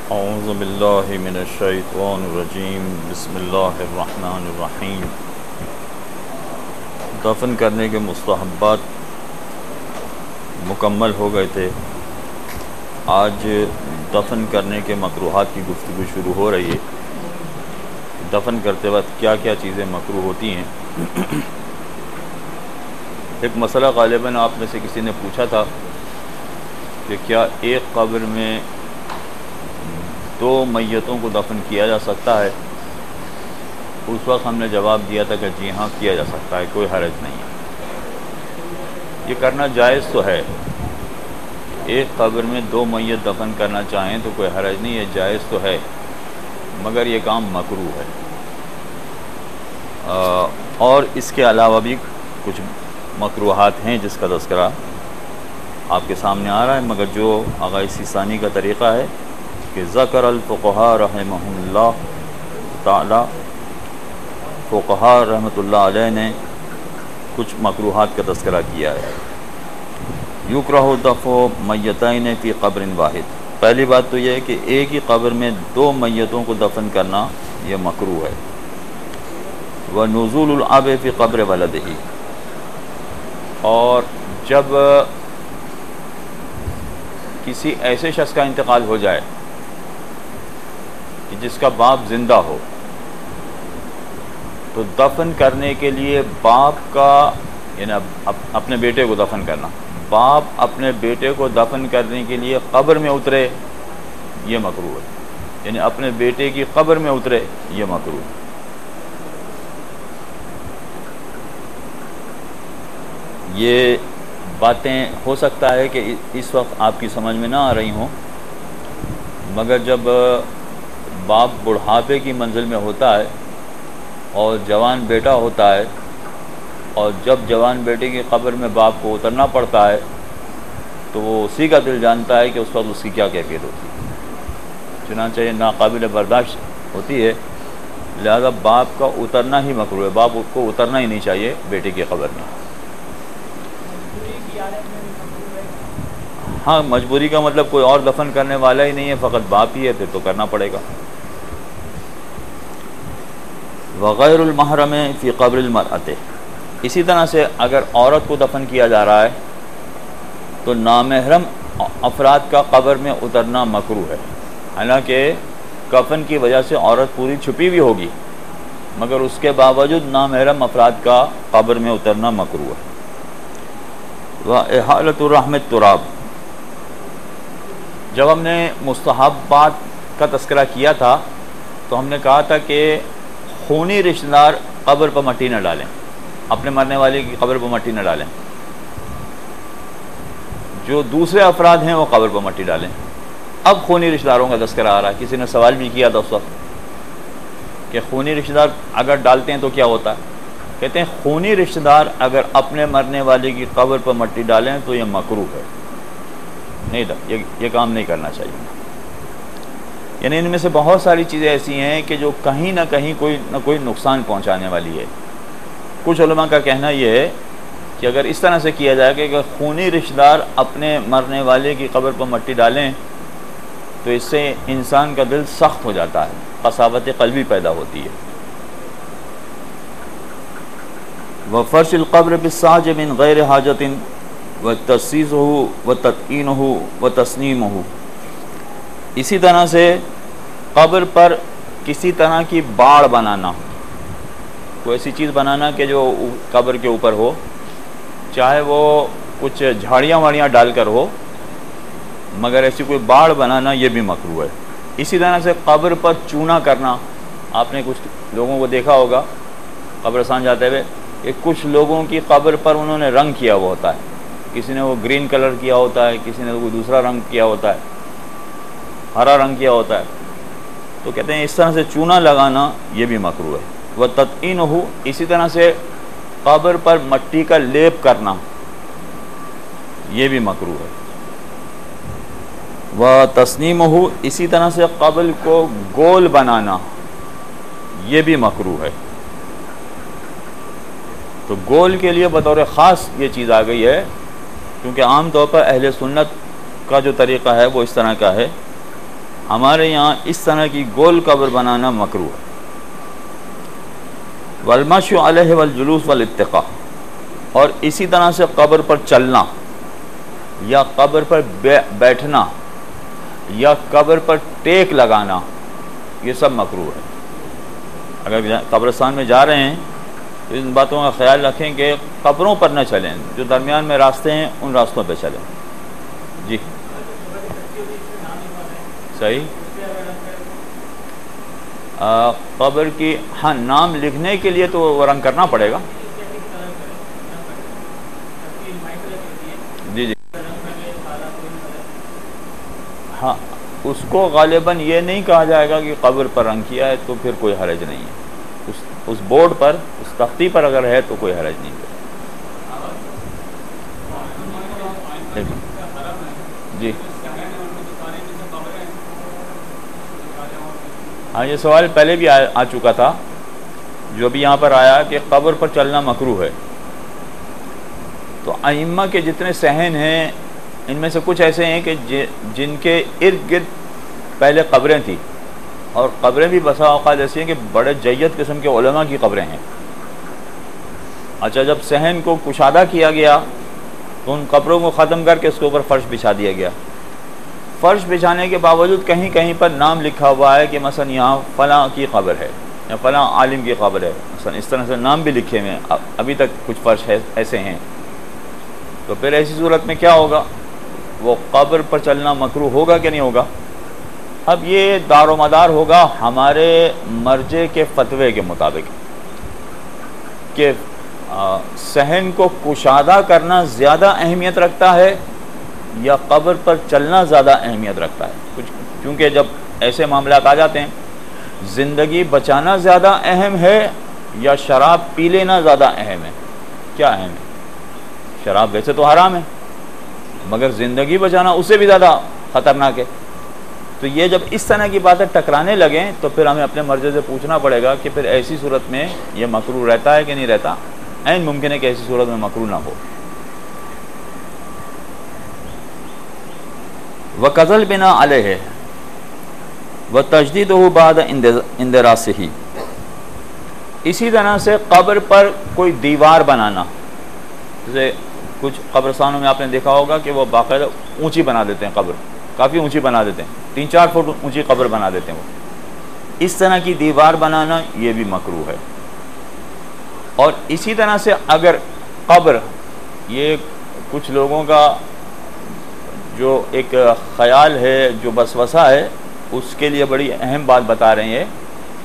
اعوذ باللہ من الشیطان الرجیم بسم اللہ الرحمن الرحیم۔ دفن کرنے کے مستحبات مکمل ہو گئے تھے۔ آج دفن کرنے کے مکروہات کی گفتگو شروع ہو رہی ہے۔ دفن کرتے وقت کیا کیا چیزیں مکروہ ہوتی ہیں۔ ایک مسئلہ غالباً آپ میں سے کسی نے پوچھا تھا کہ کیا ایک قبر میں دو میتوں کو دفن کیا جا سکتا ہے؟ اس وقت ہم نے جواب دیا تھا کہ جی ہاں کیا جا سکتا ہے، کوئی حرج نہیں ہے، یہ کرنا جائز تو ہے۔ ایک قبر میں دو میت دفن کرنا چاہیں تو کوئی حرج نہیں ہے، جائز تو ہے، مگر یہ کام مکروہ ہے۔ اور اس کے علاوہ بھی کچھ مکروہات ہیں جس کا تذکرہ آپ کے سامنے آ رہا ہے، مگر جو آغاز سیستانی کا طریقہ ہے کہ ذکر الفقہاء رحمہم اللہ تعالی، فقہاء رحمۃ اللہ علیہ نے کچھ مکروہات کا تذکرہ کیا ہے۔ یکرہ دفع میتین فی قبر واحد، پہلی بات تو یہ ہے کہ ایک ہی قبر میں دو میتوں کو دفن کرنا یہ مکروہ ہے۔ ونزول الاب فی قبر ولدہ، اور جب کسی ایسے شخص کا انتقال ہو جائے کہ جس کا باپ زندہ ہو، تو دفن کرنے کے لیے باپ کا، یعنی اپنے بیٹے کو دفن کرنا، باپ اپنے بیٹے کو دفن کرنے کے لیے قبر میں اترے، یہ مکروہ ہے۔ یعنی اپنے بیٹے کی قبر میں اترے، یہ مکروہ ہے۔ یہ باتیں ہو سکتا ہے کہ اس وقت آپ کی سمجھ میں نہ آ رہی ہوں، مگر جب باپ بڑھاپے کی منزل میں ہوتا ہے اور جوان بیٹا ہوتا ہے، اور جب جوان بیٹے کی قبر میں باپ کو اترنا پڑتا ہے تو وہ اسی کا دل جانتا ہے کہ اس وقت اس کی کیا کیفیت ہوتی ہے، چنانچہ یہ ناقابل برداشت ہوتی ہے، لہذا باپ کا اترنا ہی مکروہ ہے، باپ کو اترنا ہی نہیں چاہیے بیٹے کی قبر میں۔ ہاں، مجبوری کا مطلب کوئی اور دفن کرنے والا ہی نہیں ہے، فقط باپ ہی ہے، پھر تو کرنا پڑے گا۔ وغیر المحرم فی قبر المرأۃ، اسی طرح سے اگر عورت کو دفن کیا جا رہا ہے تو نامحرم افراد کا قبر میں اترنا مکروہ ہے، حالانکہ کفن کی وجہ سے عورت پوری چھپی ہوئی ہوگی، مگر اس کے باوجود نامحرم افراد کا قبر میں اترنا مکروہ ہے۔ وإحالۃ الرحم التراب، جب ہم نے مستحبات کا تذکرہ کیا تھا تو ہم نے کہا تھا کہ خونی رشتہ دار قبر پر مٹی نہ ڈالیں، اپنے مرنے والے کی قبر پر مٹی نہ ڈالیں، جو دوسرے افراد ہیں وہ قبر پر مٹی ڈالیں۔ اب خونی رشتہ داروں کا تذکرہ آ رہا ہے، کسی نے سوال بھی کیا تھا اس وقت کہ خونی رشتہ دار اگر ڈالتے ہیں تو کیا ہوتا ہے؟ کہتے ہیں خونی رشتہ دار اگر اپنے مرنے والے کی قبر پر مٹی ڈالیں تو یہ مکروہ ہے، نہیں، یہ کام نہیں کرنا چاہیے۔ یعنی ان میں سے بہت ساری چیزیں ایسی ہیں کہ جو کہیں نہ کہیں کوئی نہ کوئی نقصان پہنچانے والی ہے۔ کچھ علماء کا کہنا یہ ہے کہ اگر اس طرح سے کیا جائے کہ اگر خونی رشتہ دار اپنے مرنے والے کی قبر پر مٹی ڈالیں تو اس سے انسان کا دل سخت ہو جاتا ہے، قساوت قلبی پیدا ہوتی ہے۔ وفرش القبر بالساج من غیر حاجت وتسیسہ وتطعینہ وتسنیمہ، اسی طرح سے قبر پر کسی طرح کی باڑ بنانا، کوئی ایسی چیز بنانا کہ جو قبر کے اوپر ہو، چاہے وہ کچھ جھاڑیاں واڑیاں ڈال کر ہو، مگر ایسی کوئی باڑ بنانا یہ بھی مکروہ ہے۔ اسی طرح سے قبر پر چونا کرنا، آپ نے کچھ لوگوں کو دیکھا ہوگا قبرستان جاتے ہوئے کہ کچھ لوگوں کی قبر پر انہوں نے رنگ کیا ہوا ہوتا ہے، کسی نے وہ گرین کلر کیا ہوتا ہے، کسی نے کوئی دوسرا رنگ کیا ہوتا ہے، ہرا رنگ کیا ہوتا ہے، تو کہتے ہیں اس طرح سے چونا لگانا یہ بھی مکروہ ہے۔ وتطعینہ، اسی طرح سے قبر پر مٹی کا لیپ کرنا یہ بھی مکروہ ہے۔ وتسنیمہ، اسی طرح سے قبر کو گول بنانا یہ بھی مکروہ ہے۔ تو گول کے لیے بطور خاص یہ چیز آ گئی ہے، کیونکہ عام طور پر اہل سنت کا جو طریقہ ہے وہ اس طرح کا ہے ہمارے یہاں اس طرح کی گول قبر بنانا مکروہ ہے۔ والمشی علیہ والجلوس والاتقاء، اور اسی طرح سے قبر پر چلنا یا قبر پر بیٹھنا یا قبر پر ٹیک لگانا، یہ سب مکروہ ہے۔ اگر قبرستان میں جا رہے ہیں تو ان باتوں کا خیال رکھیں کہ قبروں پر نہ چلیں، جو درمیان میں راستے ہیں ان راستوں پہ چلیں۔ جی صحیح، قبر کی ہاں نام لکھنے کے لیے تو وہ رنگ کرنا پڑے گا۔ جی جی ہاں، اس کو غالباً یہ نہیں کہا جائے گا کہ قبر پر رنگ کیا ہے تو پھر کوئی حرج نہیں ہے، اس بورڈ پر، اس تختی پر اگر ہے تو کوئی حرج نہیں ہے۔ جی ہاں، یہ سوال پہلے بھی آ چکا تھا، جو بھی یہاں پر آیا کہ قبر پر چلنا مکروہ ہے۔ تو ائمہ کے جتنے صحن ہیں ان میں سے کچھ ایسے ہیں کہ جن کے ارد گرد پہلے قبریں تھیں، اور قبریں بھی بسا اوقات ایسی ہیں کہ بڑے جید قسم کے علماء کی قبریں ہیں۔ اچھا، جب صحن کو کشادہ کیا گیا تو ان قبروں کو ختم کر کے اس کے اوپر فرش بچھا دیا گیا۔ فرش بچھانے کے باوجود کہیں کہیں پر نام لکھا ہوا ہے کہ مثلا یہاں فلاں کی قبر ہے یا فلاں عالم کی قبر ہے، مثلا اس طرح سے نام بھی لکھے ہوئے ہیں، ابھی تک کچھ فرش ایسے ہیں۔ تو پھر ایسی صورت میں کیا ہوگا؟ وہ قبر پر چلنا مکروہ ہوگا کہ نہیں ہوگا؟ اب یہ دار و مدار ہوگا ہمارے مرجع کے فتوے کے مطابق کہ صحن کو کشادہ کرنا زیادہ اہمیت رکھتا ہے یا قبر پر چلنا زیادہ اہمیت رکھتا ہے۔ کیونکہ جب ایسے معاملات آ جاتے ہیں، زندگی بچانا زیادہ اہم ہے یا شراب پی لینا زیادہ اہم ہے؟ کیا اہم ہے؟ شراب ویسے تو حرام ہے، مگر زندگی بچانا اس سے بھی زیادہ خطرناک ہے۔ تو یہ جب اس طرح کی باتیں ٹکرانے لگیں تو پھر ہمیں اپنے مرجع سے پوچھنا پڑے گا کہ پھر ایسی صورت میں یہ مکروہ رہتا ہے کہ نہیں رہتا۔ عین ممکن ہے کہ ایسی صورت میں مکروہ نہ ہو۔ وَقَذَلْ بِنَا عَلَيْهِ وَتَجْدِيدُهُ بَعْدَ اندراسِهِ، اسی طرح سے قبر پر کوئی دیوار بنانا، جیسے کچھ قبرستانوں میں آپ نے دیکھا ہوگا کہ وہ باقاعدہ اونچی بنا دیتے ہیں، قبر کافی اونچی بنا دیتے ہیں، 3-4 فٹ اونچی قبر بنا دیتے ہیں۔ وہ اس طرح کی دیوار بنانا یہ بھی مکروہ ہے۔ اور اسی طرح سے اگر قبر، یہ کچھ لوگوں کا جو ایک خیال ہے، جو وسوسہ ہے، اس کے لیے بڑی اہم بات بتا رہے ہیں،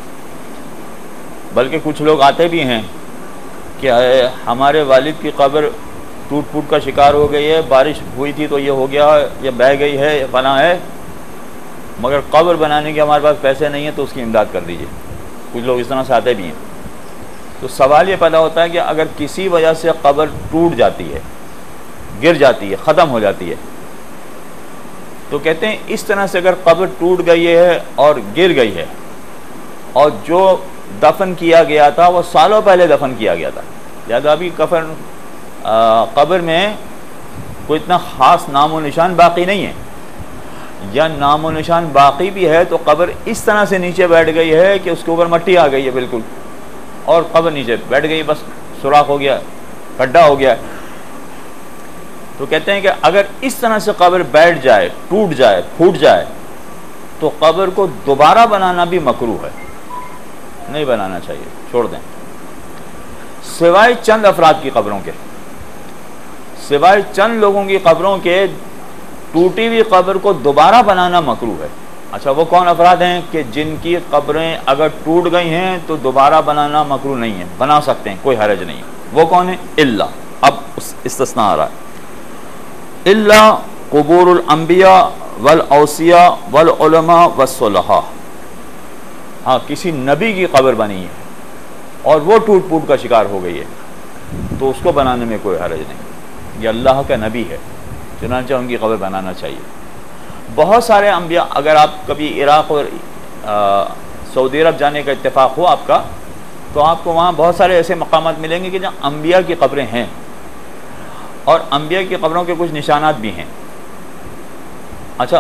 بلکہ کچھ لوگ آتے بھی ہیں کہ ہمارے والد کی قبر ٹوٹ پھوٹ کا شکار ہو گئی ہے، بارش ہوئی تھی تو یہ ہو گیا، یہ بہہ گئی ہے، یہ فلاں ہے، مگر قبر بنانے کے ہمارے پاس پیسے نہیں ہیں تو اس کی امداد کر دیجئے۔ کچھ لوگ اس طرح سے آتے بھی ہیں۔ تو سوال یہ پیدا ہوتا ہے کہ اگر کسی وجہ سے قبر ٹوٹ جاتی ہے، گر جاتی ہے، ختم ہو جاتی ہے، تو کہتے ہیں اس طرح سے اگر قبر ٹوٹ گئی ہے اور گر گئی ہے اور جو دفن کیا گیا تھا وہ سالوں پہلے دفن کیا گیا تھا، لہذا ابھی قبر میں کوئی اتنا خاص نام و نشان باقی نہیں ہے، یا نام و نشان باقی بھی ہے تو قبر اس طرح سے نیچے بیٹھ گئی ہے کہ اس کے اوپر مٹی آ گئی ہے بالکل، اور قبر نیچے بیٹھ گئی، بس سوراخ ہو گیا، گڈھا ہو گیا۔ تو کہتے ہیں کہ اگر اس طرح سے قبر بیٹھ جائے، ٹوٹ جائے، پھوٹ جائے، تو قبر کو دوبارہ بنانا بھی مکروہ ہے، نہیں بنانا چاہیے، چھوڑ دیں، سوائے چند افراد کی قبروں کے، سوائے چند لوگوں کی قبروں کے ٹوٹی ہوئی قبر کو دوبارہ بنانا مکروہ ہے۔ اچھا، وہ کون افراد ہیں کہ جن کی قبریں اگر ٹوٹ گئی ہیں تو دوبارہ بنانا مکروہ نہیں ہے، بنا سکتے ہیں، کوئی حرج نہیں ہے۔ وہ کون ہیں؟ الا، اب استثناء آ رہا ہے، الا قبور الانبیاء والاوصیاء والعلماء والصلحاء، ہاں کسی نبی کی قبر بنی ہے اور وہ ٹوٹ پھوٹ کا شکار ہو گئی ہے تو اس کو بنانے میں کوئی حرج نہیں، یہ اللہ کا نبی ہے، چنانچہ ان کی قبر بنانا چاہیے۔ بہت سارے انبیاء، اگر آپ کبھی عراق اور سعودی عرب جانے کا اتفاق ہو آپ کا، تو آپ کو وہاں بہت سارے ایسے مقامات ملیں گے کہ جہاں انبیاء کی قبریں ہیں، اور انبیاء کی قبروں کے کچھ نشانات بھی ہیں۔ اچھا،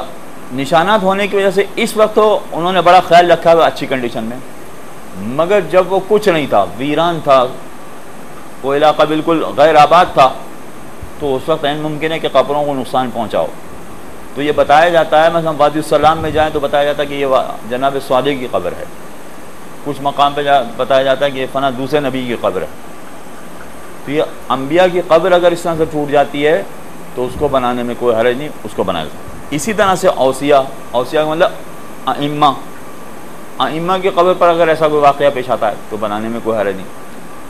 نشانات ہونے کی وجہ سے اس وقت تو انہوں نے بڑا خیال رکھا ہوا اچھی کنڈیشن میں، مگر جب وہ کچھ نہیں تھا، ویران تھا، وہ علاقہ بالکل غیر آباد تھا، تو اس وقت عین ممکن ہے کہ قبروں کو نقصان پہنچاؤ۔ تو یہ بتایا جاتا ہے، مثلا وادی السلام میں جائیں تو بتایا جاتا ہے کہ یہ جناب صادق کی قبر ہے، کچھ مقام پہ بتایا جاتا ہے کہ یہ فلاں دوسرے نبی کی قبر ہے۔ تو یہ انبیاء کی قبر اگر اس طرح سے ٹوٹ جاتی ہے تو اس کو بنانے میں کوئی حرج نہیں، اس کو بنایا جاتا ہے۔ اسی طرح سے اوصیاء کا مطلب ائمہ کی قبر پر اگر ایسا کوئی واقعہ پیش آتا ہے تو بنانے میں کوئی حرج نہیں۔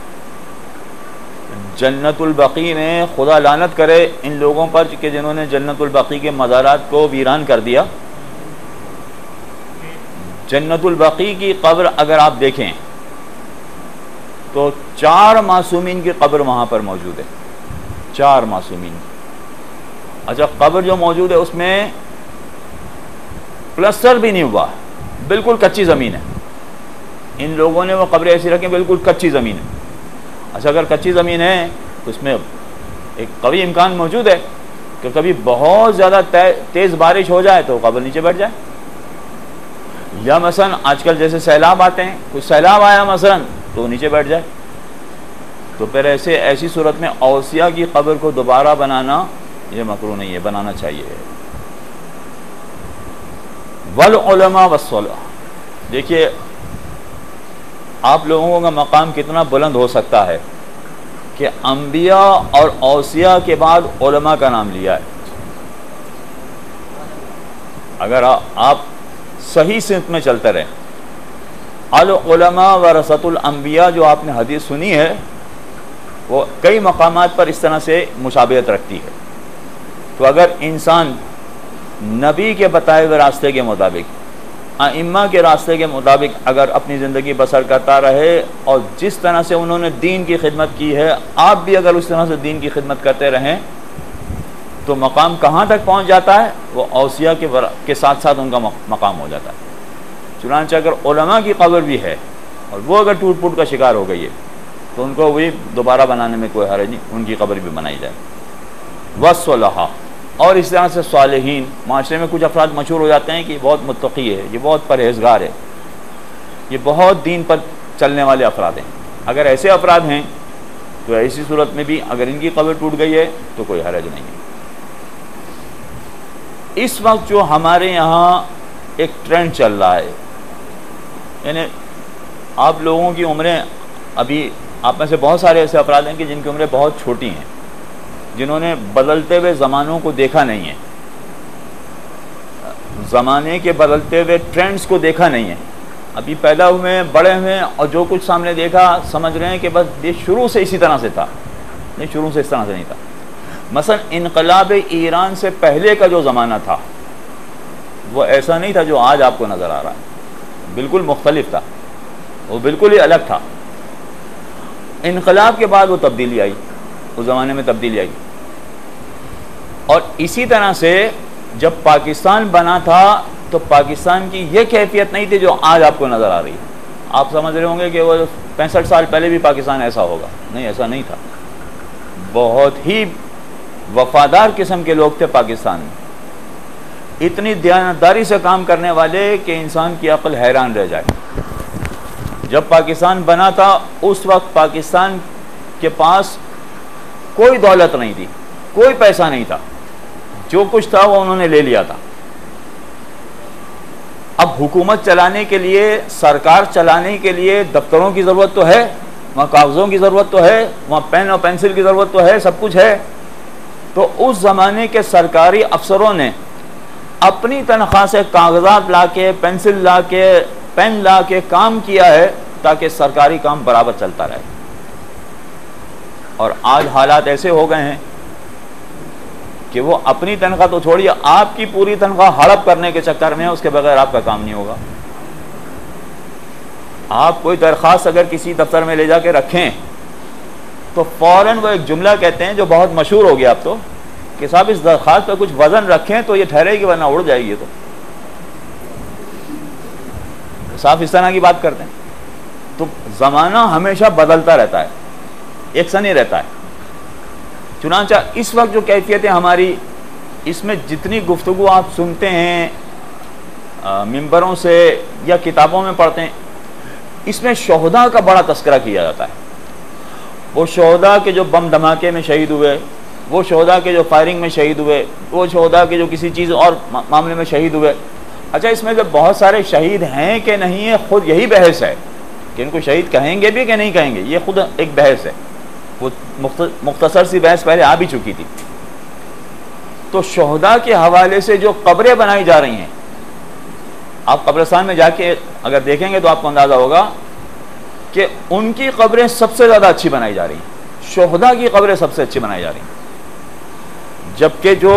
جنت البقیع میں خدا لعنت کرے ان لوگوں پر کہ جنہوں نے جنت البقیع کے مزارات کو ویران کر دیا۔ جنت البقیع کی قبر اگر آپ دیکھیں تو 4 معصومین کی قبر وہاں پر موجود ہے، 4 معصومین۔ اچھا، قبر جو موجود ہے اس میں پلسٹر بھی نہیں ہوا، بالکل کچی زمین ہے۔ ان لوگوں نے وہ قبریں ایسی رکھیں بالکل کچی زمین ہے۔ اچھا، اگر کچی زمین ہے تو اس میں ایک قوی امکان موجود ہے کہ کبھی بہت زیادہ تیز بارش ہو جائے تو قبر نیچے بیٹھ جائے، یا مثلا آج کل جیسے سیلاب آتے ہیں، کوئی سیلاب آیا مثلا تو نیچے بیٹھ جائے۔ تو پھر ایسی صورت میں اوصیاء کی قبر کو دوبارہ بنانا یہ مکروہ نہیں ہے، بنانا چاہیے۔ والعلماء والصلح، دیکھیے آپ لوگوں کا مقام کتنا بلند ہو سکتا ہے کہ انبیاء اور اوصیاء کے بعد علماء کا نام لیا ہے۔ اگر آپ صحیح سمت میں چلتے رہیں، العلماء ورثۃ الانبیاء جو آپ نے حدیث سنی ہے وہ کئی مقامات پر اس طرح سے مشابہت رکھتی ہے۔ تو اگر انسان نبی کے بتائے ہوئے راستے کے مطابق، ائمہ کے راستے کے مطابق اگر اپنی زندگی بسر کرتا رہے اور جس طرح سے انہوں نے دین کی خدمت کی ہے آپ بھی اگر اس طرح سے دین کی خدمت کرتے رہیں تو مقام کہاں تک پہنچ جاتا ہے؟ وہ اوصیاء کے ساتھ ساتھ ان کا مقام ہو جاتا ہے۔ چنانچہ اگر علماء کی قبر بھی ہے اور وہ اگر ٹوٹ پھوٹ کا شکار ہو گئی ہے تو ان کو بھی دوبارہ بنانے میں کوئی حرج نہیں، ان کی قبر بھی بنائی جائے۔ والصلحاء، اور اس طرح سے صالحین، معاشرے میں کچھ افراد مشہور ہو جاتے ہیں کہ یہ بہت متقی ہے، یہ بہت پرہیزگار ہے، یہ بہت دین پر چلنے والے افراد ہیں۔ اگر ایسے افراد ہیں تو ایسی صورت میں بھی اگر ان کی قبر ٹوٹ گئی ہے تو کوئی حرج نہیں ہے۔ اس وقت جو ہمارے یہاں ایک ٹرینڈ چل رہا ہے، یعنی آپ لوگوں کی عمریں، ابھی آپ میں سے بہت سارے ایسے افراد ہیں کہ جن کی عمریں بہت چھوٹی ہیں، جنہوں نے بدلتے ہوئے زمانوں کو دیکھا نہیں ہے، زمانے کے بدلتے ہوئے ٹرینڈز کو دیکھا نہیں ہے، ابھی پیدا ہوئے ہیں، بڑے ہوئے ہیں، اور جو کچھ سامنے دیکھا سمجھ رہے ہیں کہ بس یہ شروع سے اسی طرح سے تھا۔ نہیں، شروع سے اس طرح سے نہیں تھا۔ مثلا انقلاب ایران سے پہلے کا جو زمانہ تھا وہ ایسا نہیں تھا جو آج آپ کو نظر آ رہا ہے، بالکل مختلف تھا، وہ بالکل ہی الگ تھا۔ انقلاب کے بعد وہ تبدیلی آئی، اس زمانے میں تبدیلی آئی۔ اور اسی طرح سے جب پاکستان بنا تھا تو پاکستان کی یہ کیفیت نہیں تھی جو آج آپ کو نظر آ رہی ہے۔ آپ سمجھ رہے ہوں گے کہ وہ 65 سال پہلے بھی پاکستان ایسا ہوگا، نہیں، ایسا نہیں تھا۔ بہت ہی وفادار قسم کے لوگ تھے پاکستان میں، اتنی دیانتداری سے کام کرنے والے کہ انسان کی عقل حیران رہ جائے۔ جب پاکستان بنا تھا اس وقت پاکستان کے پاس کوئی دولت نہیں تھی، کوئی پیسہ نہیں تھا، جو کچھ تھا وہ انہوں نے لے لیا تھا۔ اب حکومت چلانے کے لیے، سرکار چلانے کے لیے دفتروں کی ضرورت تو ہے، وہاں کاغذوں کی ضرورت تو ہے، وہاں پین اور پینسل کی ضرورت تو ہے، سب کچھ ہے۔ تو اس زمانے کے سرکاری افسروں نے اپنی تنخواہ سے کاغذات لا کے، پینسل لا کے، پین لا کے کام کیا ہے تاکہ سرکاری کام برابر چلتا رہے۔ اور آج حالات ایسے ہو گئے ہیں کہ وہ اپنی تنخواہ تو چھوڑیے، آپ کی پوری تنخواہ ہڑپ کرنے کے چکر میں ہے، اس کے بغیر آپ کا کام نہیں ہوگا۔ آپ کوئی درخواست اگر کسی دفتر میں لے جا کے رکھیں تو فوراً وہ ایک جملہ کہتے ہیں جو بہت مشہور ہو گیا اب تو، کہ صاحب اس درخواست پہ کچھ وزن رکھیں تو یہ ٹھہرے گی ورنہ اڑ جائے گی۔ تو صاحب اس طرح کی بات کرتے ہیں۔ تو زمانہ ہمیشہ بدلتا رہتا ہے، ایک سا نہیں رہتا ہے۔ چنانچہ اس وقت جو کیفیت ہے ہماری، اس میں جتنی گفتگو آپ سنتے ہیں منبروں سے یا کتابوں میں پڑھتے ہیں، اس میں شہداء کا بڑا تذکرہ کیا جاتا ہے. وہ شہداء کے جو بم دھماکے میں شہید ہوئے، وہ شہداء کے جو فائرنگ میں شہید ہوئے، وہ شہداء کے جو کسی چیز اور معاملے میں شہید ہوئے. اچھا، اس میں جو بہت سارے شہید ہیں کہ نہیں ہے، خود یہی بحث ہے کہ ان کو شہید کہیں گے بھی کہ نہیں کہیں گے. یہ خود ایک بحث ہے، وہ مختصر سی بحث پہلے آ بھی چکی تھی. تو شہداء کے حوالے سے جو قبریں بنائی جا رہی ہیں، آپ قبرستان میں جا کے اگر دیکھیں گے تو آپ کو اندازہ ہوگا کہ ان کی قبریں سب سے زیادہ اچھی بنائی جا رہی ہیں، شہداء کی قبریں سب سے اچھی بنائی جا رہی ہیں. جبکہ جو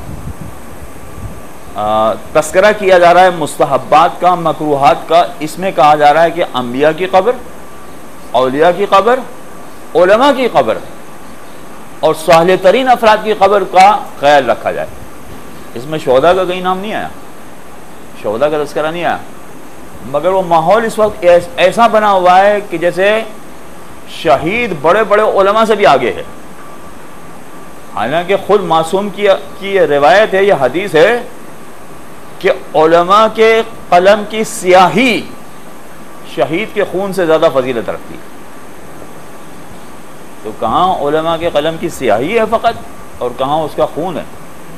تذکرہ کیا جا رہا ہے مستحبات کا، مکروہات کا، اس میں کہا جا رہا ہے کہ انبیاء کی قبر، اولیاء کی قبر، علماء کی قبر اور صالح ترین افراد کی قبر کا خیال رکھا جائے. اس میں شہداء کا کہیں نام نہیں آیا، شہداء کا تذکرہ نہیں آیا. مگر وہ ماحول اس وقت ایسا بنا ہوا ہے کہ جیسے شہید بڑے بڑے علماء سے بھی آگے ہے. حالانکہ خود معصوم کی یہ روایت ہے، یہ حدیث ہے کہ علماء کے قلم کی سیاہی شہید کے خون سے زیادہ فضیلت رکھتی ہے. تو کہاں علماء کے قلم کی سیاہی ہے فقط اور کہاں اس کا خون ہے؟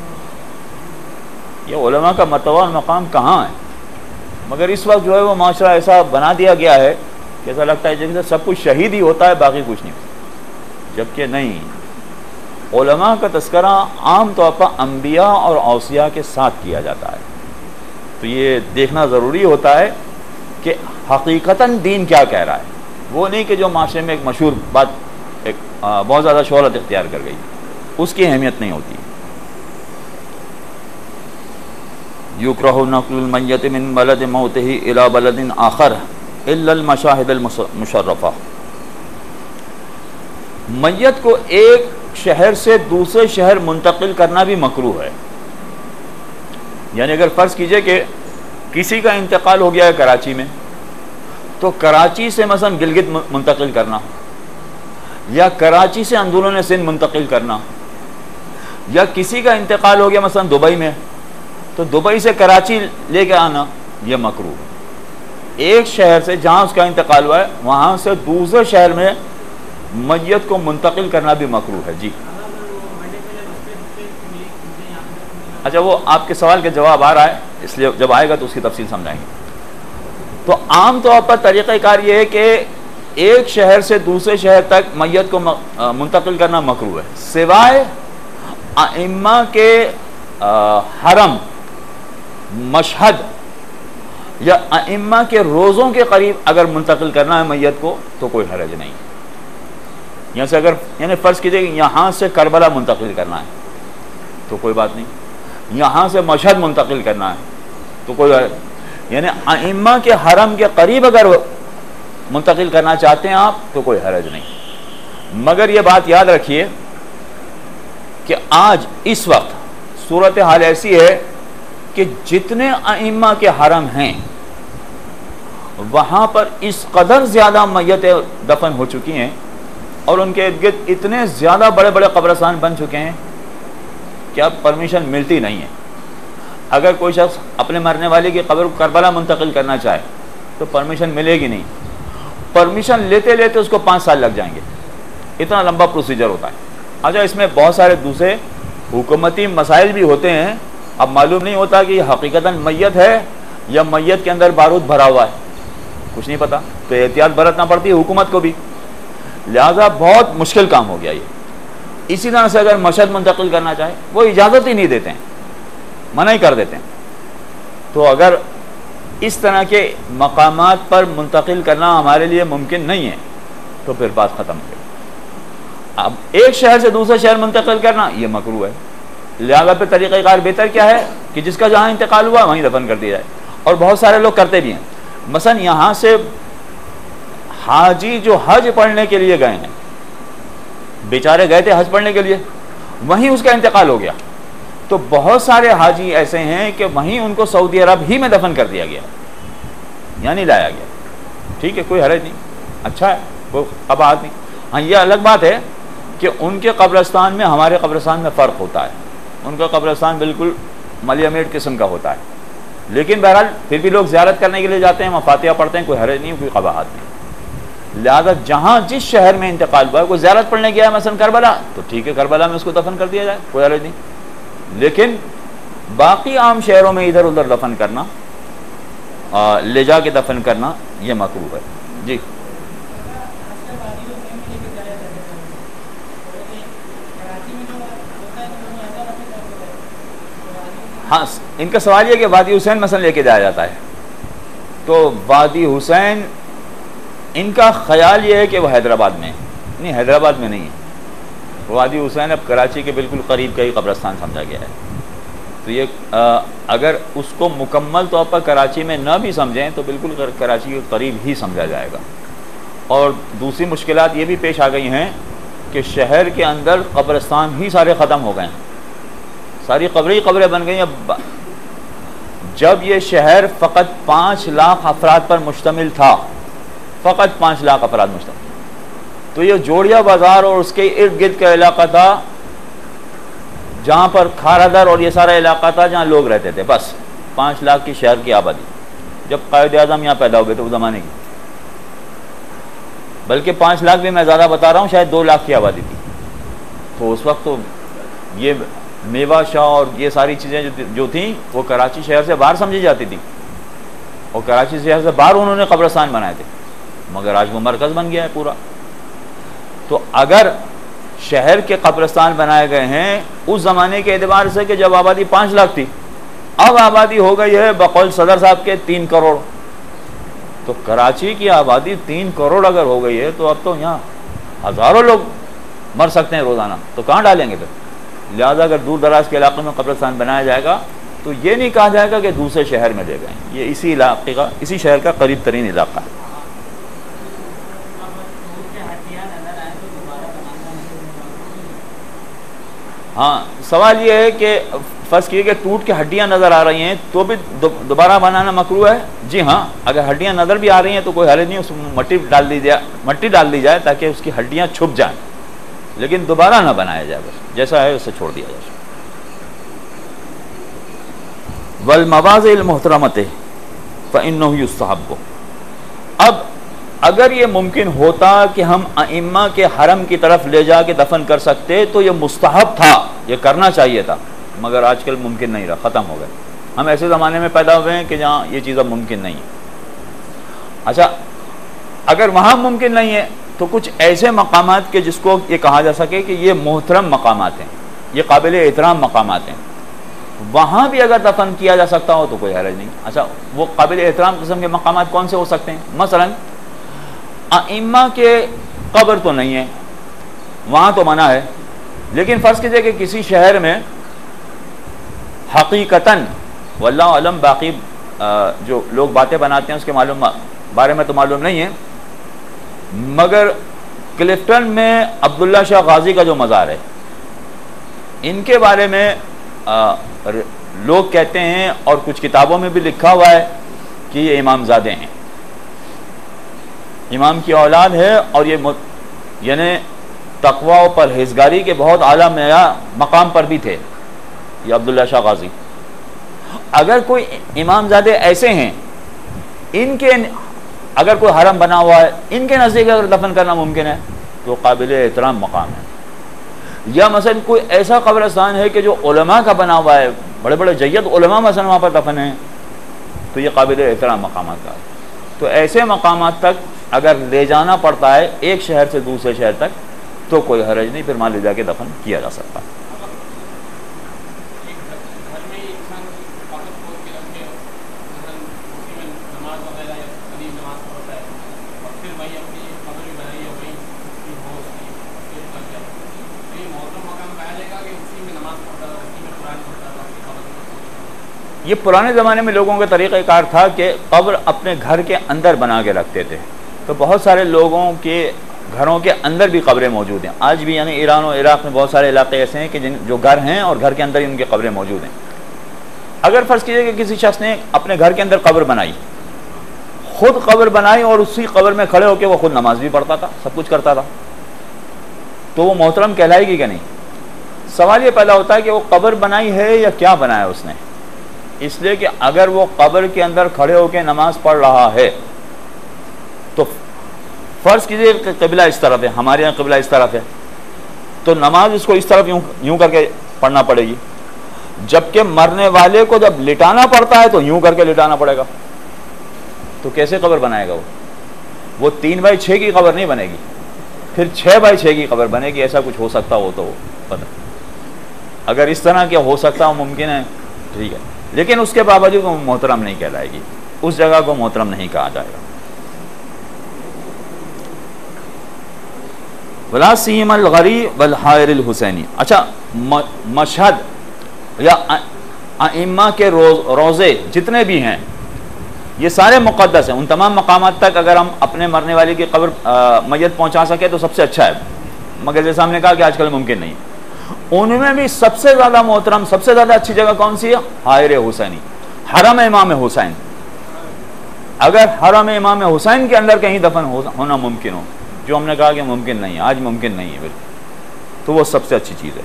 یہ علماء کا مرتبہ اور مقام کہاں ہے؟ مگر اس وقت جو ہے وہ معاشرہ ایسا بنا دیا گیا ہے کہ ایسا لگتا ہے جیسے سب کچھ شہید ہی ہوتا ہے، باقی کچھ نہیں. جبکہ نہیں، علماء کا تذکرہ عام طور پر انبیاء اور اوصیاء کے ساتھ کیا جاتا ہے. تو یہ دیکھنا ضروری ہوتا ہے کہ حقیقتاً دین کیا کہہ رہا ہے. وہ نہیں کہ جو معاشرے میں ایک مشہور بات ایک بہت زیادہ شہرت اختیار کر گئی، اس کی اہمیت نہیں ہوتی. یکرہ نقل المیت من بلد موتہ الی بلد آخر الا المشاہد المشرفہ. میت کو ایک شہر سے دوسرے شہر منتقل کرنا بھی مکروہ ہے. یعنی اگر فرض کیجئے کہ کسی کا انتقال ہو گیا ہے کراچی میں، تو کراچی سے مثلا گلگت منتقل کرنا، یا کراچی سے اندرون سندھ منتقل کرنا، یا کسی کا انتقال ہو گیا مثلا دبئی میں، تو دبئی سے کراچی لے کے آنا، یہ مکروہ ہے. ایک شہر سے جہاں اس کا انتقال ہوا ہے وہاں سے دوسرے شہر میں میت کو منتقل کرنا بھی مکروہ ہے. جی اچھا، وہ آپ کے سوال کا جواب آ رہا ہے، اس لیے جب آئے گا تو اس کی تفصیل سمجھائیں گے. تو عام طور پر طریقہ کار یہ ہے کہ ایک شہر سے دوسرے شہر تک میت کو منتقل کرنا مکروہ ہے، سوائے ائمہ کے حرم، مشہد یا ائمہ کے روزوں کے قریب اگر منتقل کرنا ہے میت کو تو کوئی حرج نہیں. یہاں سے اگر یعنی فرض کیجیے کہ یہاں سے کربلا منتقل کرنا ہے تو کوئی بات نہیں، یہاں سے مشہد منتقل کرنا ہے تو کوئی یعنی ائمہ کے حرم کے قریب اگر منتقل کرنا چاہتے ہیں آپ تو کوئی حرج نہیں. مگر یہ بات یاد رکھیے کہ آج اس وقت صورتحال ایسی ہے کہ جتنے ائمہ کے حرم ہیں وہاں پر اس قدر زیادہ میتیں دفن ہو چکی ہیں اور ان کے ارد گرد اتنے زیادہ بڑے بڑے قبرستان بن چکے ہیں کہ اب پرمیشن ملتی نہیں ہے. اگر کوئی شخص اپنے مرنے والے کی قبر کو کربلا منتقل کرنا چاہے تو پرمیشن ملے گی نہیں. پرمیشن لیتے لیتے اس کو 5 سال لگ جائیں گے، اتنا لمبا پروسیجر ہوتا ہے. اچھا، اس میں بہت سارے دوسرے حکومتی مسائل بھی ہوتے ہیں. اب معلوم نہیں ہوتا کہ یہ حقیقتاً میت ہے یا میت کے اندر بارود بھرا ہوا ہے، کچھ نہیں پتا. تو احتیاط برتنا پڑتی ہے حکومت کو بھی، لہذا بہت مشکل کام ہو گیا یہ. اسی طرح سے اگر مشہد منتقل کرنا چاہے وہ اجازت ہی نہیں دیتے ہیں، منع ہی کر دیتے ہیں. تو اگر اس طرح کے مقامات پر منتقل کرنا ہمارے لیے ممکن نہیں ہے تو پھر بات ختم ہو گئی. اب ایک شہر سے دوسرے شہر منتقل کرنا یہ مکروہ ہے. لہذا پہ طریقہ کار بہتر کیا ہے کہ جس کا جہاں انتقال ہوا وہیں دفن کر دیا جائے. اور بہت سارے لوگ کرتے بھی ہیں. مثلا یہاں سے حاجی جو حج پڑھنے کے لیے گئے ہیں، بیچارے گئے تھے حج پڑھنے کے لیے، وہیں اس کا انتقال ہو گیا، تو بہت سارے حاجی ایسے ہیں کہ وہیں ان کو سعودی عرب ہی میں دفن کر دیا گیا، یعنی لایا گیا. ٹھیک ہے، کوئی حرج نہیں، اچھا ہے، کوئی ابعاد نہیں. ہاں، یہ الگ بات ہے کہ ان کے قبرستان میں ہمارے قبرستان میں فرق ہوتا ہے. ان کا قبرستان بالکل ملیا میٹ قسم کا ہوتا ہے، لیکن بہرحال پھر بھی لوگ زیارت کرنے کے لیے جاتے ہیں، فاتحہ پڑھتے ہیں، کوئی حرج نہیں، کوئی قباحت نہیں۔ لہذا جہاں جس شہر میں انتقال ہوا ہے، کوئی زیارت پڑھنے گیا ہے مثلا کربلا، تو ٹھیک ہے کربلا میں اس کو دفن کر دیا جائے، کوئی حرج نہیں۔ لیکن باقی عام شہروں میں ادھر ادھر دفن کرنا، لے جا کے دفن کرنا، یہ مکروہ ہے۔ جی ہاں، ان کا سوال یہ کہ وادی حسین مثلا لے کے جایا جاتا ہے، تو وادی حسین ان کا خیال یہ ہے کہ وہ حیدرآباد میں ہے، نہیں حیدرآباد میں نہیں ہے، وادی حسین اب کراچی کے بالکل قریب کا ہی قبرستان سمجھا گیا ہے۔ تو یہ اگر اس کو مکمل طور پر کراچی میں نہ بھی سمجھیں تو بالکل کراچی کے قریب ہی سمجھا جائے گا۔ اور دوسری مشکلات یہ بھی پیش آ گئی ہیں کہ شہر کے اندر قبرستان ہی سارے ختم ہو گئے ہیں، ساری قبریں بن گئی ہیں۔ جب یہ شہر فقط 5 لاکھ افراد پر مشتمل تھا، فقط 5 لاکھ افراد مشتمل، تو یہ جوڑیا بازار اور اس کے ارد گرد کا علاقہ تھا جہاں پر کھارا در اور یہ سارا علاقہ تھا جہاں لوگ رہتے تھے، بس 5 لاکھ کی شہر کی آبادی۔ جب قائد اعظم یہاں پیدا ہوئے تھے اس زمانے کی، بلکہ 5 لاکھ بھی میں زیادہ بتا رہا ہوں، شاید 2 لاکھ کی آبادی تھی۔ تو اس وقت تو یہ میوہ شاہ اور یہ ساری چیزیں جو تھیں وہ کراچی شہر سے باہر سمجھی جاتی تھی، اور کراچی شہر سے باہر انہوں نے قبرستان بنائے تھے، مگر آج وہ مرکز بن گیا ہے پورا۔ تو اگر شہر کے قبرستان بنائے گئے ہیں اس زمانے کے اعتبار سے کہ جب آبادی 5 لاکھ تھی، اب آبادی ہو گئی ہے بقول صدر صاحب کے 3 کروڑ، تو کراچی کی آبادی 3 کروڑ اگر ہو گئی ہے تو اب تو یہاں ہزاروں لوگ مر سکتے ہیں روزانہ، تو کہاں ڈالیں گے پھر؟ لہذا اگر دور دراز کے علاقے میں قبرستان بنایا جائے گا تو یہ نہیں کہا جائے گا کہ دوسرے شہر میں لے گئے، یہ اسی علاقے کا، اسی شہر کا قریب ترین علاقہ ہے۔ ہاں، سوال یہ ہے کہ فرض کیے کہ ٹوٹ کے ہڈیاں نظر آ رہی ہیں تو بھی دوبارہ بنانا مکروہ ہے؟ جی ہاں، اگر ہڈیاں نظر بھی آ رہی ہیں تو کوئی حرج نہیں، اس میں مٹی ڈال دی جائے تاکہ اس کی ہڈیاں چھپ جائیں، لیکن دوبارہ نہ بنایا جائے، بس جیسا ہے اسے چھوڑ دیا جائے۔ والمواضع المحترمۃ فإنه يستحب، اب اگر یہ ممکن ہوتا کہ ہم ائمہ کے حرم کی طرف لے جا کے دفن کر سکتے تو یہ مستحب تھا، یہ کرنا چاہیے تھا، مگر آج کل ممکن نہیں رہا، ختم ہو گئے۔ ہم ایسے زمانے میں پیدا ہوئے ہیں کہ جہاں یہ چیز اب ممکن نہیں ہے۔ اچھا، اگر وہاں ممکن نہیں ہے تو کچھ ایسے مقامات کے جس کو یہ کہا جا سکے کہ یہ محترم مقامات ہیں، یہ قابل احترام مقامات ہیں، وہاں بھی اگر دفن کیا جا سکتا ہو تو کوئی حرج نہیں۔ اچھا، وہ قابل احترام قسم کے مقامات کون سے ہو سکتے ہیں؟ مثلا ائمہ کے قبر تو نہیں ہے، وہاں تو منع ہے، لیکن فرض کیجئے کہ کسی شہر میں حقیقتاً، واللہ علم باقی جو لوگ باتیں بناتے ہیں اس کے بارے میں تو معلوم نہیں ہے، مگر کلفٹن میں عبداللہ شاہ غازی کا جو مزار ہے، ان کے بارے میں لوگ کہتے ہیں اور کچھ کتابوں میں بھی لکھا ہوا ہے کہ یہ امام زادے ہیں، امام کی اولاد ہے، اور یہ یعنی تقوی و پرہیزگاری کے بہت اعلیٰ مقام پر بھی تھے یہ عبداللہ شاہ غازی۔ اگر کوئی امام زادے ایسے ہیں، ان کے اگر کوئی حرم بنا ہوا ہے، ان کے نزدیک اگر دفن کرنا ممکن ہے تو قابل احترام مقام ہے۔ یا مثلا کوئی ایسا قبرستان ہے کہ جو علماء کا بنا ہوا ہے، بڑے بڑے جید علماء مثلا وہاں پر دفن ہیں، تو یہ قابل احترام مقامات کا ہے۔ تو ایسے مقامات تک اگر لے جانا پڑتا ہے ایک شہر سے دوسرے شہر تک تو کوئی حرج نہیں، پھر وہاں لے جا کے دفن کیا جا سکتا۔ یہ پرانے زمانے میں لوگوں کا طریقہ کار تھا کہ قبر اپنے گھر کے اندر بنا کے رکھتے تھے، تو بہت سارے لوگوں کے گھروں کے اندر بھی قبریں موجود ہیں آج بھی، یعنی ایران اور عراق میں بہت سارے علاقے ایسے ہیں کہ جو گھر ہیں اور گھر کے اندر ہی ان کی قبریں موجود ہیں۔ اگر فرض کیجئے کہ کسی شخص نے اپنے گھر کے اندر قبر بنائی، خود قبر بنائی اور اسی قبر میں کھڑے ہو کے وہ خود نماز بھی پڑھتا تھا، سب کچھ کرتا تھا، تو وہ محترم کہلائے گی کہ نہیں؟ سوال یہ پیدا ہوتا ہے کہ وہ قبر بنائی ہے یا کیا بنایا اس نے؟ اس لیے کہ اگر وہ قبر کے اندر کھڑے ہو کے نماز پڑھ رہا ہے تو فرض کیجیے کہ قبلہ اس طرف ہے، ہمارے یہاں قبلہ اس طرف ہے، تو نماز اس کو اس طرف یوں کر کے پڑھنا پڑے گی، جبکہ مرنے والے کو جب لٹانا پڑتا ہے تو یوں کر کے لٹانا پڑے گا، تو کیسے قبر بنائے گا وہ 3/6 کی قبر نہیں بنے گی، پھر 6/6 کی قبر بنے گی۔ ایسا کچھ ہو سکتا ہو تو پتہ، اگر اس طرح کیا ہو سکتا ہو ممکن ہے ٹھیک ہے، لیکن اس کے باوجود وہ محترم نہیں کہلائے گی، اس جگہ کو محترم نہیں کہا جائے گا۔ ولا سیم الغریب والحائر الحسینی۔ اچھا، مشہد یا ائمہ کے روزے جتنے بھی ہیں یہ سارے مقدس ہیں، ان تمام مقامات تک اگر ہم اپنے مرنے والے کی قبر میت پہنچا سکے تو سب سے اچھا ہے، مگر جیسا ہم نے کہا کہ آج کل ممکن نہیں ہے۔ ان میں بھی سب سے زیادہ محترم، سب سے زیادہ اچھی جگہ کون سی ہے؟ حائر حسینی، حرم امام حسین۔ اگر حرم امام حسین کے اندر کہیں دفن ہونا ممکن ہو، جو ہم نے کہا کہ ممکن نہیں ہے، آج ممکن نہیں ہے بالکل، تو وہ سب سے اچھی چیز ہے۔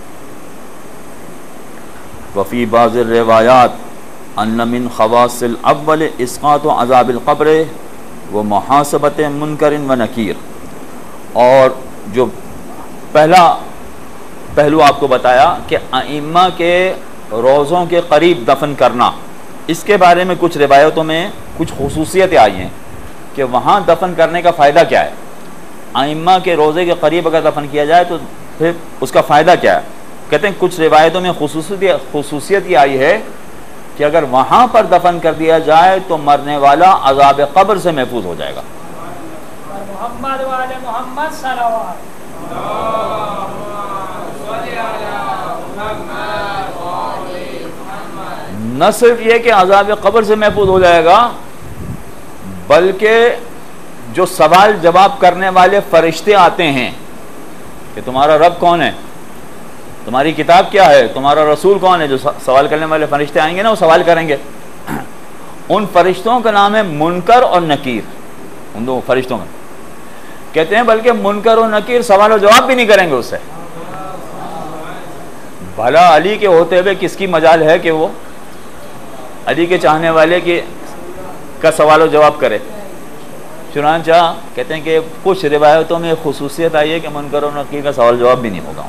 وفی بعض الروایات ان من خواص الاول اسقاط عذاب القبر و محاسبت منکر و نکیر۔ اور جو پہلا پہلو آپ کو بتایا کہ ائمہ کے روزوں کے قریب دفن کرنا، اس کے بارے میں کچھ روایتوں میں کچھ خصوصیتیں آئی ہیں کہ وہاں دفن کرنے کا فائدہ کیا ہے، ائمہ کے روزے کے قریب اگر دفن کیا جائے تو پھر اس کا فائدہ کیا ہے۔ کہتے ہیں کچھ روایتوں میں خصوصیت یہ آئی ہے کہ اگر وہاں پر دفن کر دیا جائے تو مرنے والا عذاب قبر سے محفوظ ہو جائے گا۔ محمد والے محمد صلوات۔ نہ صرف یہ کہ عذاب قبر سے محفوظ ہو جائے گا، بلکہ جو سوال جواب کرنے والے فرشتے آتے ہیں کہ تمہارا رب کون ہے، تمہاری کتاب کیا ہے، تمہارا رسول کون ہے، جو سوال کرنے والے فرشتے آئیں گے نا وہ سوال کریں گے، ان فرشتوں کا نام ہے منکر اور نکیر۔ ان دو فرشتوں کا کہتے ہیں بلکہ منکر اور نکیر سوال و جواب بھی نہیں کریں گے اس سے۔ بھلا علی کے ہوتے ہوئے کس کی مجال ہے کہ وہ علی کے چاہنے والے کا سوال و جواب کرے۔ چنانچہ کہتے ہیں کہ کچھ روایتوں میں خصوصیت آئی ہے کہ منکر و نکیر کا سوال جواب بھی نہیں ہوگا۔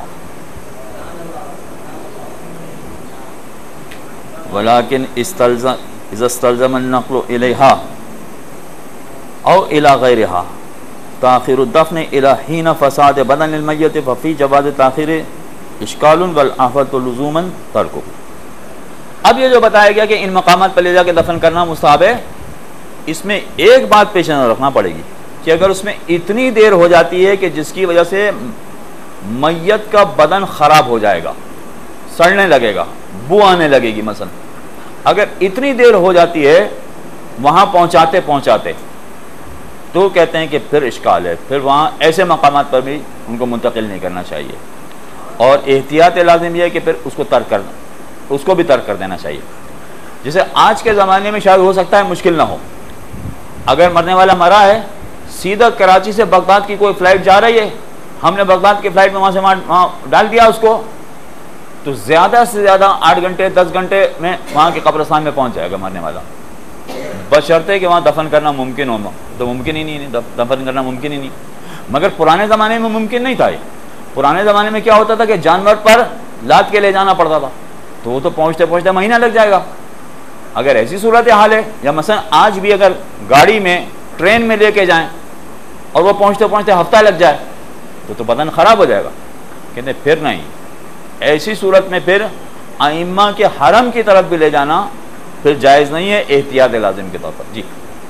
ولیکن اذا استلزم النقل الیہا او الی غیرہا تاخیر الدفن الی حین فساد بدن المیت ففی جواز تاخیر اشکال والآفت لزوما ترک۔ اب یہ جو بتایا گیا کہ ان مقامات پر لے جا کے دفن کرنا مستحب ہے، اس میں ایک بات پیش نظر رکھنا پڑے گی کہ اگر اس میں اتنی دیر ہو جاتی ہے کہ جس کی وجہ سے میت کا بدن خراب ہو جائے گا، سڑنے لگے گا، بو آنے لگے گی مثلا، اگر اتنی دیر ہو جاتی ہے وہاں پہنچاتے تو کہتے ہیں کہ پھر اشکال ہے، پھر وہاں ایسے مقامات پر بھی ان کو منتقل نہیں کرنا چاہیے، اور احتیاط لازم یہ ہے کہ پھر اس کو بھی ترک کر دینا چاہیے۔ جیسے آج کے زمانے میں شاید ہو سکتا ہے مشکل نہ ہو، اگر مرنے والا مرا ہے، سیدھا کراچی سے بغداد کی کوئی فلائٹ جا رہی ہے، ہم نے بغداد کی فلائٹ میں وہاں ڈال دیا اس کو، تو زیادہ سے زیادہ 8 گھنٹے 10 گھنٹے میں وہاں کے قبرستان میں پہنچ جائے گا مرنے والا، بشرطے کہ وہاں دفن کرنا ممکن ہو، تو ممکن ہی نہیں، دفن کرنا ممکن ہی نہیں۔ مگر پرانے زمانے میں ممکن نہیں تھا یہ۔ پرانے زمانے میں کیا ہوتا تھا کہ جانور پر لاد کے لے جانا پڑتا تھا، تو وہ تو پہنچتے مہینہ لگ جائے گا۔ اگر ایسی صورت حال ہے، یا مثلا آج بھی اگر گاڑی میں ٹرین میں لے کے جائیں اور وہ پہنچتے ہفتہ لگ جائے تو بدن خراب ہو جائے گا۔ کہتے ہیں پھر نہیں، ایسی صورت میں پھر ائمہ کے حرم کی طرف بھی لے جانا پھر جائز نہیں ہے، احتیاط لازم کے طور پر۔ جی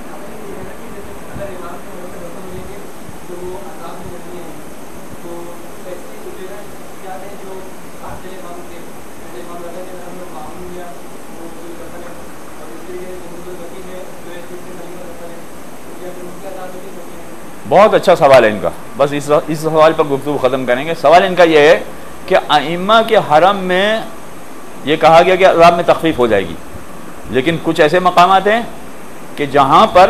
بہت اچھا سوال ہے ان کا، بس اس سوال پر گفتگو ختم کریں گے۔ سوال ان کا یہ ہے کہ ائمہ کے حرم میں یہ کہا گیا کہ عذاب میں تخفیف ہو جائے گی، لیکن کچھ ایسے مقامات ہیں کہ جہاں پر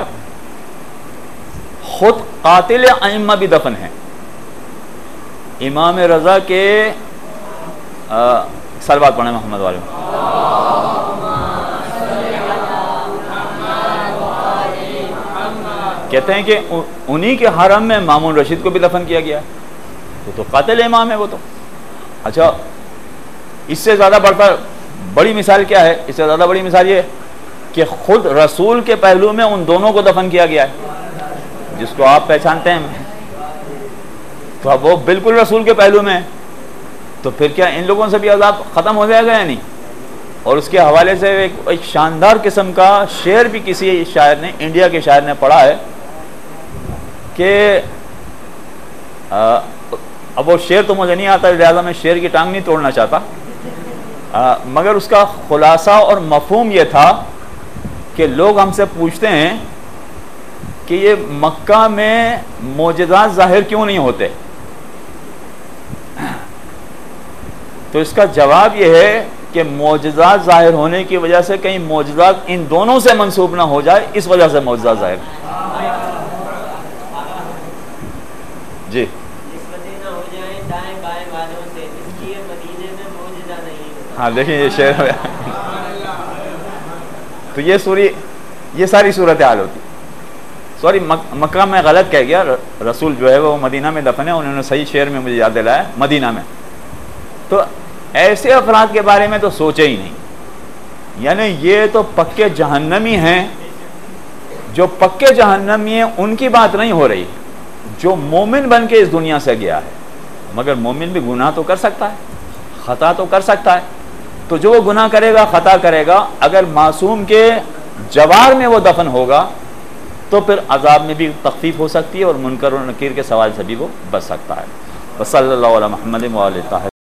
خود قاتل ائمہ بھی دفن ہیں۔ امام رضا کے صلوات پڑھیں محمد والے کہتے ہیں کہ انہی کے حرم میں مامون رشید کو بھی دفن کیا گیا ہے، تو قاتل امام ہے وہ تو۔ اچھا اس سے زیادہ بڑی مثال کیا ہے؟ اس سے زیادہ بڑی مثال یہ کہ خود رسول کے پہلو میں ان دونوں کو دفن کیا گیا ہے، جس کو آپ پہچانتے ہیں، تو اب وہ بالکل رسول کے پہلو میں ہے، تو پھر کیا ان لوگوں سے بھی عذاب ختم ہو جائے گا یا نہیں؟ اور اس کے حوالے سے ایک شاندار قسم کا شعر بھی کسی شاعر نے، انڈیا کے شاعر نے پڑھا ہے کہ اب وہ شعر تو مجھے نہیں آتا، لہٰذا میں شعر کی ٹانگ نہیں توڑنا چاہتا، مگر اس کا خلاصہ اور مفہوم یہ تھا کہ لوگ ہم سے پوچھتے ہیں کہ یہ مکہ میں معجزات ظاہر کیوں نہیں ہوتے، تو اس کا جواب یہ ہے کہ معجزات ظاہر ہونے کی وجہ سے کہیں معجزات ان دونوں سے منسوب نہ ہو جائے، اس وجہ سے معجزات ظاہر۔ جی ہاں دیکھیں یہ شعر تو یہ ساری صورتحال ہوتی۔ سوری مکہ میں غلط کہہ گیا، رسول جو ہے وہ مدینہ میں دفن ہے، انہوں نے صحیح شعر میں مجھے یاد دلایا مدینہ میں۔ تو ایسے افراد کے بارے میں تو سوچے ہی نہیں، یعنی یہ تو پکے جہنمی ہیں، جو پکے جہنمی ہیں ان کی بات نہیں ہو رہی، جو مومن بن کے اس دنیا سے گیا ہے، مگر مومن بھی گناہ تو کر سکتا ہے، خطا تو کر سکتا ہے، تو جو وہ گناہ کرے گا، خطا کرے گا، اگر معصوم کے جوار میں وہ دفن ہوگا تو پھر عذاب میں بھی تخفیف ہو سکتی ہے، اور منکر و نکیر کے سوال سے بھی وہ بچ سکتا ہے۔ وصلی اللہ علی محمد وآلہ